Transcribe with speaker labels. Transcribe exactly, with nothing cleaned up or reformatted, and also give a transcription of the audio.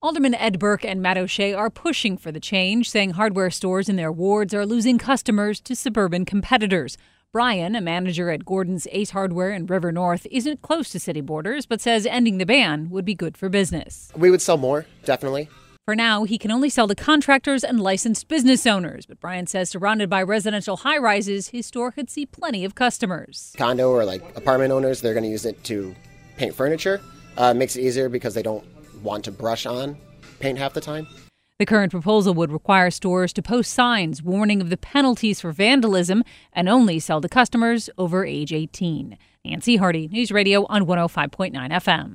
Speaker 1: Alderman Ed Burke and Matt O'Shea are pushing for the change, saying hardware stores in their wards are losing customers to suburban competitors. Brian, a manager at Gordon's Ace Hardware in River North, isn't close to city borders, but says ending the ban would be good for business.
Speaker 2: We would sell more, definitely.
Speaker 1: For now, he can only sell to contractors and licensed business owners. But Brian says surrounded by residential high-rises, his store could see plenty of customers.
Speaker 2: Condo or like apartment owners, they're going to use it to paint furniture. Uh, makes it easier because they don't want to brush on paint half the time.
Speaker 1: The current proposal would require stores to post signs warning of the penalties for vandalism and only sell to customers over age eighteen. Nancy Hardy, News Radio on one oh five point nine F M.